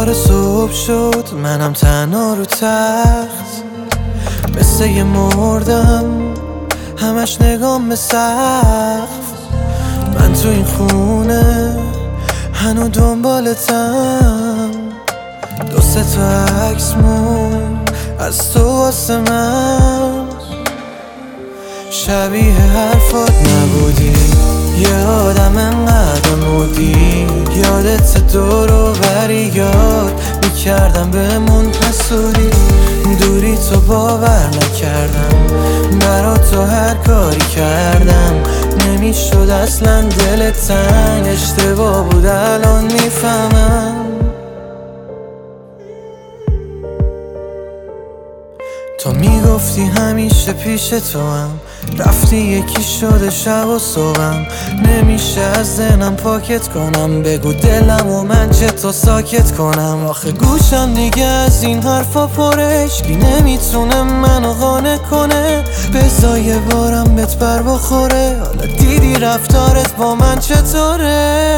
دوباره صبح شد، منم تنها رو تخت، مثل یه مردم همش نگام به سقف. من تو این خونه هنو دنبالتم، دو سه تا عکس مون از تو واسه من. شبیه حرفات نبودی، یه آدم انقدر مودی، یادت دور و بری یاد میکردم بهمون حسودی. دوری تو باور نکردم، برا تو هر کاری کردم، نمیشد اصلا دلت تنگ، اشتباه بود الان میفهمم. تو میگفتی همیشه پیش تو هم، رفتی یکی شده شب و صبحم، نمیشه از ذهنم پاکت کنم، بگو دلم و من چه تو ساکت کنم. آخه گوشم دیگه از این حرفا پرشکی نمیتونه منو قانع کنه، بذار یه بارم بهت بر بخوره، حالا دیدی رفتارت با من چطوره.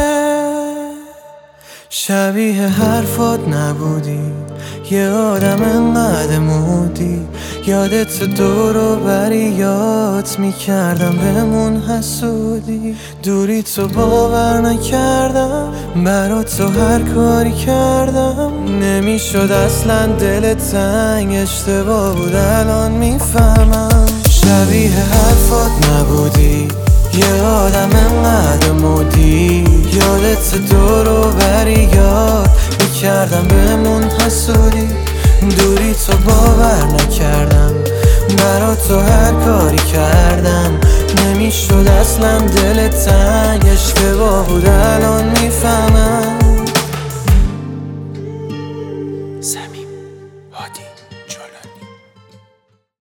شبیه حرفات نبودی، یه آدم انقدر مودی، یادت دور و بری یاد میکردم بهمون حسودی. دوری تو باور نکردم، برا تو هر کاری کردم، نمیشد اصلا دلت تنگ، اشتباه بود الان میفهمم. شبیه حرفات نبودی، یه آدم انقدر مودی، یادت دور و بری یاد میکردم بهمون حسودی. دوری تو باور نکردم، برا تو هر کاری کردم، نمیشد اصلا دلت تنگ.